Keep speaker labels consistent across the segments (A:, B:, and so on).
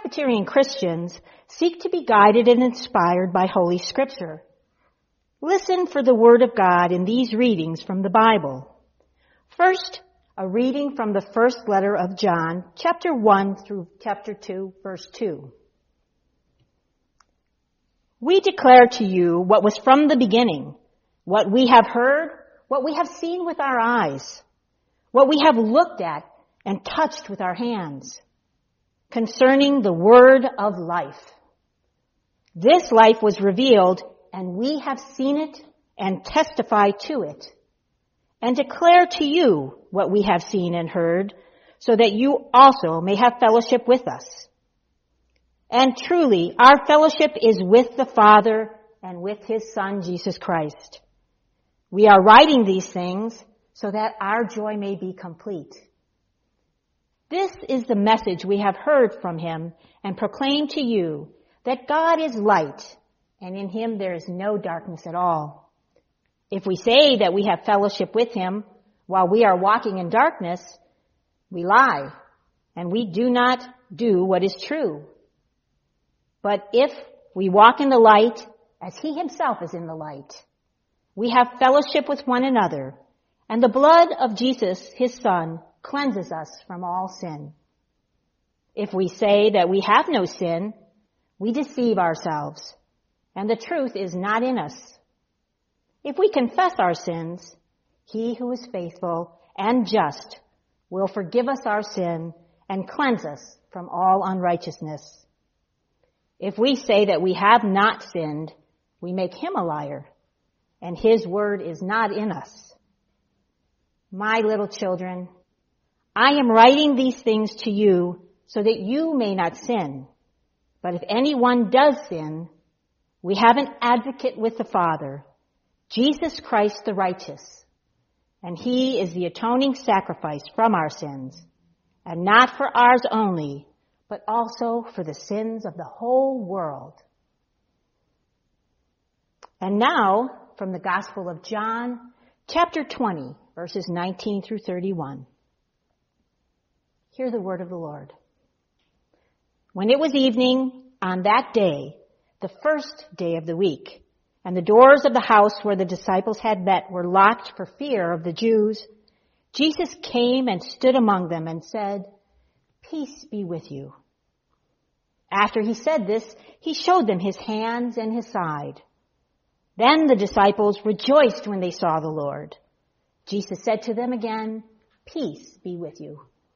A: Presbyterian Christians seek to be guided and inspired by Holy Scripture. Listen for the Word of God in these readings from the Bible. First, a reading from the first letter of John, chapter 1 through chapter 2, verse 2. We declare to you what was from the beginning, what we have heard, what we have seen with our eyes, what we have looked at and touched with our hands, concerning the word of life. This life was revealed, and we have seen it and testify to it, and declare to you what we have seen and heard, so that you also may have fellowship with us. And truly, our fellowship is with the Father and with His Son, Jesus Christ. We are writing these things so that our joy may be complete. This is the message we have heard from Him and proclaim to you, that God is light, and in Him there is no darkness at all. If we say that we have fellowship with Him while we are walking in darkness, we lie, and we do not do what is true. But if we walk in the light, as He Himself is in the light, we have fellowship with one another, and the blood of Jesus, His Son, cleanses us from all sin. If we say that we have no sin, we deceive ourselves, and the truth is not in us. If we confess our sins, He who is faithful and just will forgive us our sin and cleanse us from all unrighteousness. If we say that we have not sinned, we make Him a liar, and His word is not in us. My little children, I am writing these things to you so that you may not sin. But if anyone does sin, we have an advocate with the Father, Jesus Christ the righteous, and He is the atoning sacrifice from our sins, and not for ours only, but also for the sins of the whole world. And now, from the Gospel of John, chapter 20, verses 19 through 31. Hear the word of the Lord. When it was evening on that day, the first day of the week, and the doors of the house where the disciples had met were locked for fear of the Jews, Jesus came and stood among them and said, "Peace be with you." After He said this, He showed them His hands and His side. Then the disciples rejoiced when they saw the Lord. Jesus said to them again, "Peace be with you.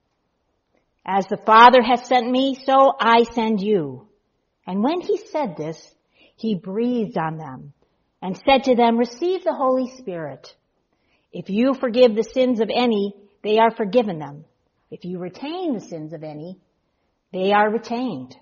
A: As the Father has sent me, so I send you." And when He said this, He breathed on them and said to them, "Receive the Holy Spirit. If you forgive the sins of any, they are forgiven them. If you retain the sins of any, they are retained."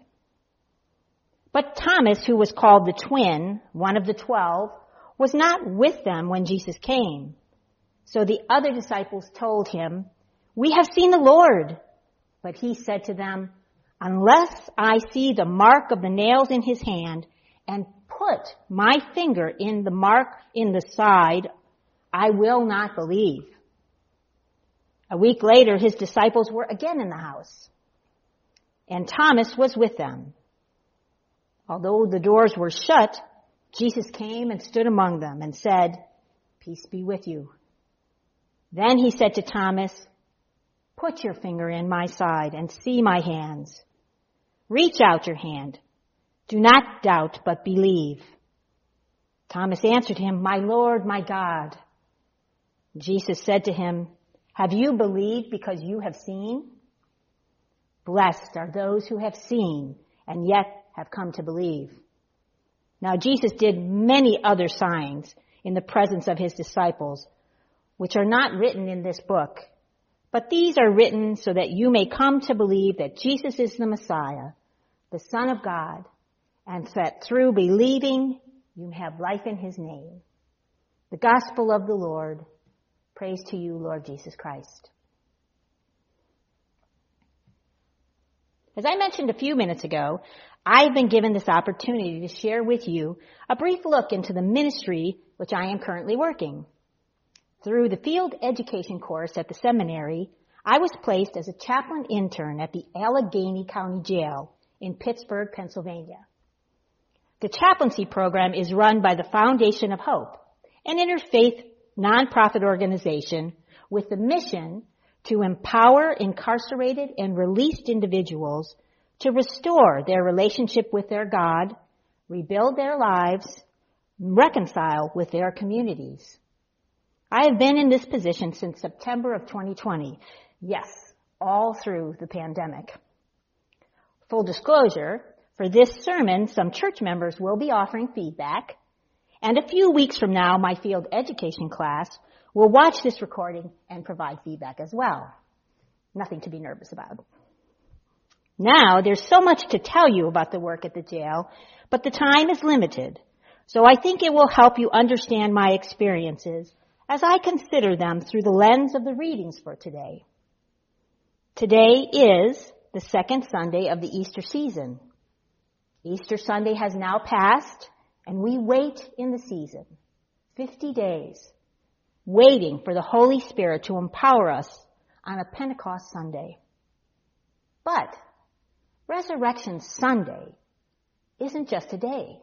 A: But Thomas, who was called the twin, one of the 12, was not with them when Jesus came. So the other disciples told Him, "We have seen the Lord." But He said to them, "Unless I see the mark of the nails in His hand and put my finger in the mark in the side, I will not believe." A week later, His disciples were again in the house, and Thomas was with them. Although the doors were shut, Jesus came and stood among them and said, "Peace be with you." Then He said to Thomas, "Put your finger in my side and see my hands. Reach out your hand. Do not doubt, but believe." Thomas answered Him, "My Lord, my God." Jesus said to him, "Have you believed because you have seen? Blessed are those who have seen and yet have come to believe." Now Jesus did many other signs in the presence of His disciples, which are not written in this book. But these are written so that you may come to believe that Jesus is the Messiah, the Son of God, and that through believing you have life in His name. The Gospel of the Lord. Praise to you, Lord Jesus Christ. As I mentioned a few minutes ago, I've been given this opportunity to share with you a brief look into the ministry which I am currently working. Through the field education course at the seminary, I was placed as a chaplain intern at the Allegheny County Jail in Pittsburgh, Pennsylvania. The chaplaincy program is run by the Foundation of Hope, an interfaith nonprofit organization with the mission to empower incarcerated and released individuals to restore their relationship with their God, rebuild their lives, reconcile with their communities. I have been in this position since September of 2020. Yes, all through the pandemic. Full disclosure, for this sermon, some church members will be offering feedback, and a few weeks from now, my field education class will watch this recording and provide feedback as well. Nothing to be nervous about. Now, there's so much to tell you about the work at the jail, but the time is limited, so I think it will help you understand my experiences as I consider them through the lens of the readings for today. Today is the second Sunday of the Easter season. Easter Sunday has now passed, and we wait in the season, 50 days, waiting for the Holy Spirit to empower us on a Pentecost Sunday. But Resurrection Sunday isn't just a day.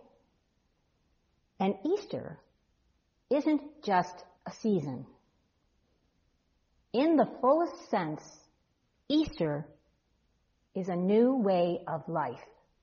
A: And Easter isn't just a season. In the fullest sense, Easter is a new way of life.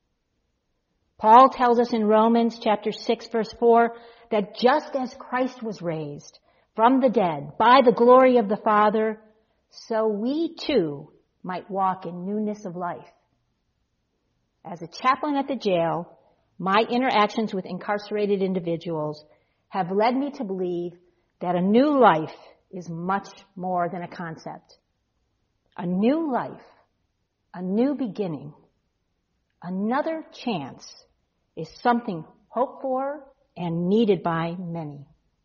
A: Paul tells us in Romans chapter 6, verse 4, that just as Christ was raised from the dead by the glory of the Father, so we too might walk in newness of life. As a chaplain at the jail, my interactions with incarcerated individuals have led me to believe that a new life is much more than a concept. A new life, a new beginning, another chance is something hoped for and needed by many.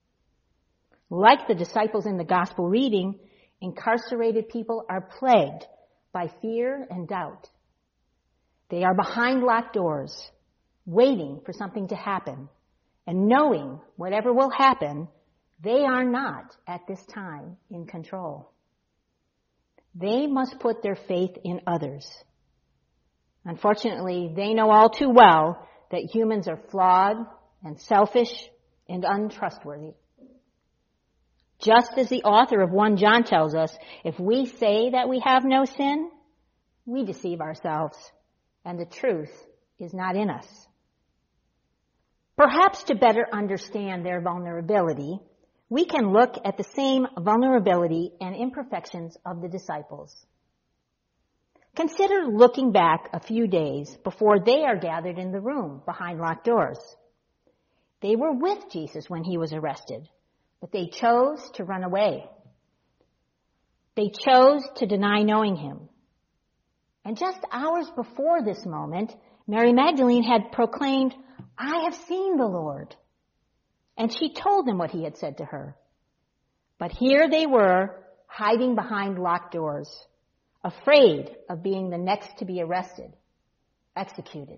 A: Like the disciples in the gospel reading, incarcerated people are plagued by fear and doubt. They are behind locked doors, waiting for something to happen, and knowing whatever will happen, they are not at this time in control. They must put their faith in others. Unfortunately, they know all too well that humans are flawed and selfish and untrustworthy. Just as the author of 1 John tells us, if we say that we have no sin, we deceive ourselves, and the truth is not in us. Perhaps to better understand their vulnerability, we can look at the same vulnerability and imperfections of the disciples. Consider looking back a few days before they are gathered in the room behind locked doors. They were with Jesus when he was arrested, but they chose to run away. They chose to deny knowing him. And just hours before this moment, Mary Magdalene had proclaimed, "I have seen the Lord." And she told them what he had said to her. But here they were, hiding behind locked doors, afraid of being the next to be arrested, executed.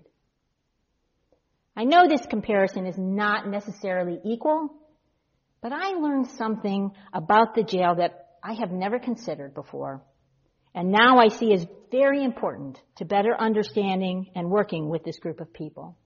A: I know this comparison is not necessarily equal, but I learned something about the jail that I have never considered before, and now I see as very important to better understanding and working with this group of people.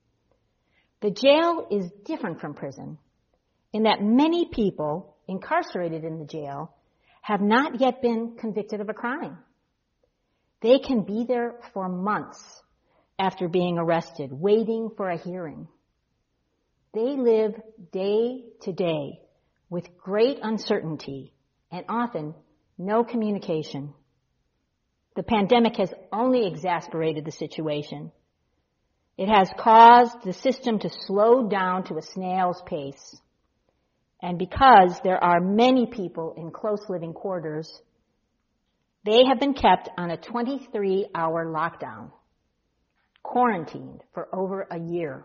A: The jail is different from prison in that many people incarcerated in the jail have not yet been convicted of a crime. They can be there for months after being arrested, waiting for a hearing. They live day to day with great uncertainty and often no communication. The pandemic has only exacerbated the situation. It has caused the system to slow down to a snail's pace. And because there are many people in close living quarters, they have been kept on a 23-hour lockdown, quarantined for over a year.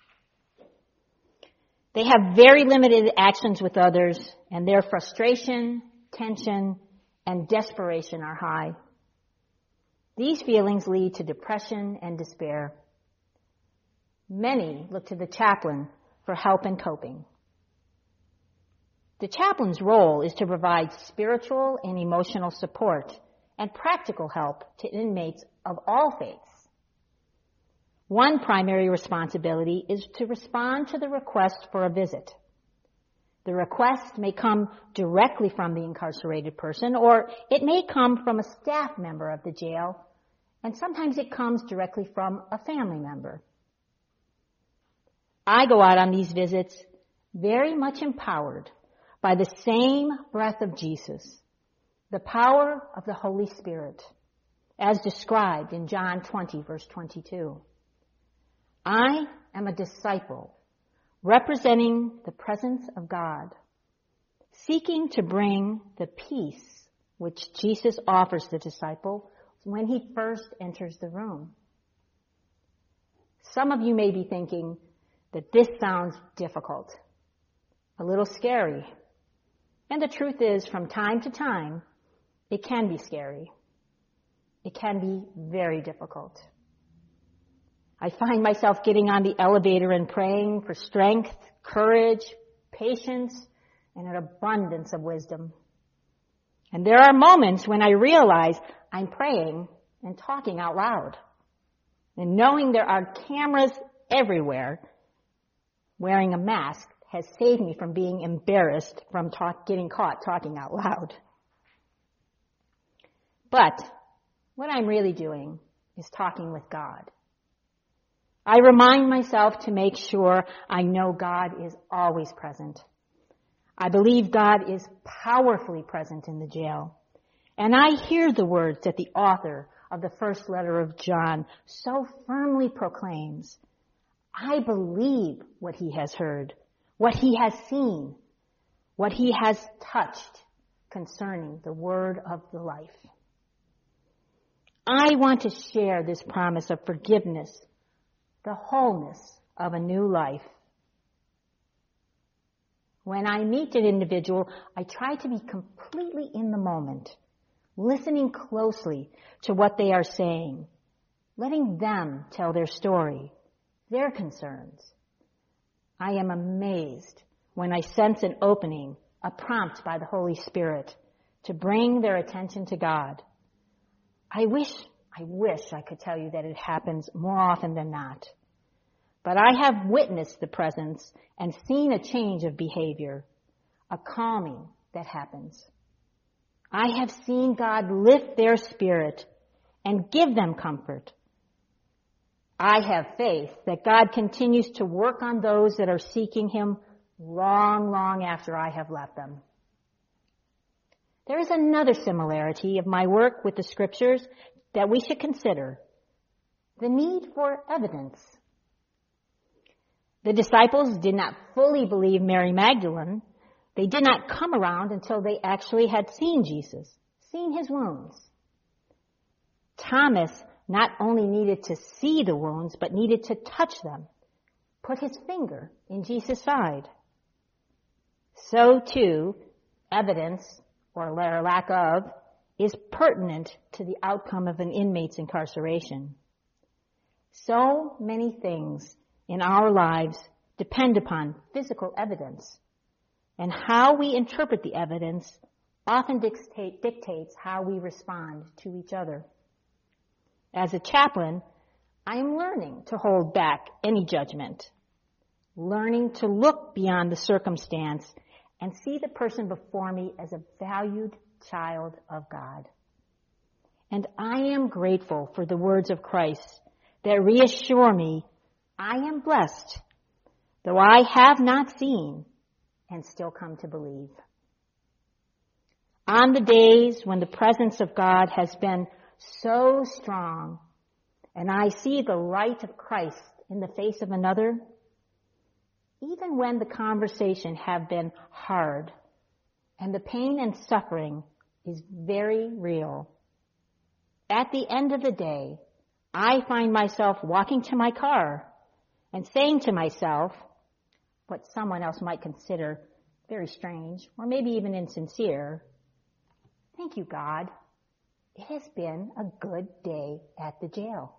A: They have very limited actions with others, and their frustration, tension, and desperation are high. These feelings lead to depression and despair. Many look to the chaplain for help in coping. The chaplain's role is to provide spiritual and emotional support and practical help to inmates of all faiths. One primary responsibility is to respond to the request for a visit. The request may come directly from the incarcerated person, or it may come from a staff member of the jail, and sometimes it comes directly from a family member. I go out on these visits very much empowered by the same breath of Jesus, the power of the Holy Spirit, as described in John 20, verse 22. I am a disciple representing the presence of God, seeking to bring the peace which Jesus offers the disciple when he first enters the room. Some of you may be thinking that this sounds difficult, a little scary. And the truth is, from time to time, it can be scary. It can be very difficult. I find myself getting on the elevator and praying for strength, courage, patience, and an abundance of wisdom. And there are moments when I realize I'm praying and talking out loud. And knowing there are cameras everywhere, wearing a mask has saved me from being embarrassed from getting caught talking out loud. But what I'm really doing is talking with God. I remind myself to make sure I know God is always present. I believe God is powerfully present in the jail. And I hear the words that the author of the first letter of John so firmly proclaims. I believe what he has heard, what he has seen, what he has touched concerning the word of the life. I want to share this promise of forgiveness, the wholeness of a new life. When I meet an individual, I try to be completely in the moment, listening closely to what they are saying, letting them tell their story, their concerns. I am amazed when I sense an opening, a prompt by the Holy Spirit to bring their attention to God. I wish I could tell you that it happens more often than not. But I have witnessed the presence and seen a change of behavior, a calming that happens. I have seen God lift their spirit and give them comfort. I have faith that God continues to work on those that are seeking him long, long after I have left them. There is another similarity of my work with the scriptures that we should consider: the need for evidence. The disciples did not fully believe Mary Magdalene. They did not come around until they actually had seen Jesus, seen his wounds. Thomas not only needed to see the wounds, but needed to touch them, put his finger in Jesus' side. So too, evidence, or lack of, is pertinent to the outcome of an inmate's incarceration. So many things in our lives depend upon physical evidence, and how we interpret the evidence often dictates how we respond to each other. As a chaplain, I am learning to hold back any judgment, learning to look beyond the circumstance and see the person before me as a valued child of God. And I am grateful for the words of Christ that reassure me I am blessed, though I have not seen and still come to believe. On the days when the presence of God has been so strong, and I see the light of Christ in the face of another, even when the conversation have been hard and the pain and suffering is very real, at the end of the day, I find myself walking to my car and saying to myself what someone else might consider very strange or maybe even insincere: thank you, God. It has been a good day at the jail.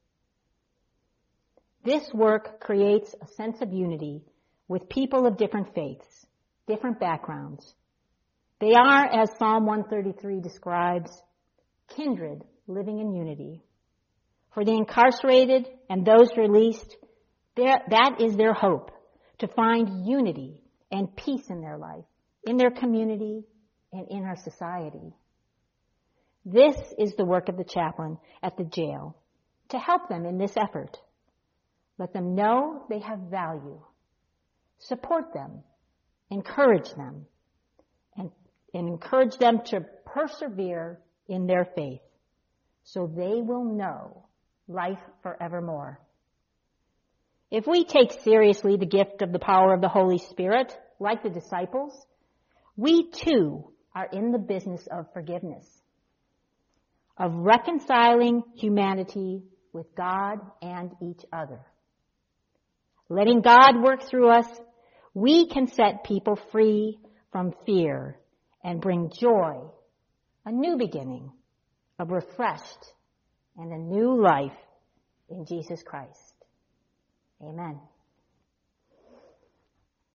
A: This work creates a sense of unity with people of different faiths, different backgrounds. They are, as Psalm 133 describes, kindred living in unity. For the incarcerated and those released, that is their hope, to find unity and peace in their life, in their community, and in our society. This is the work of the chaplain at the jail, to help them in this effort. Let them know they have value. Support them, encourage them, and encourage them to persevere in their faith, so they will know life forevermore. If we take seriously the gift of the power of the Holy Spirit, like the disciples, we too are in the business of forgiveness, of reconciling humanity with God and each other. Letting God work through us, we can set people free from fear and bring joy, a new beginning, a refreshed and a new life in Jesus Christ. Amen.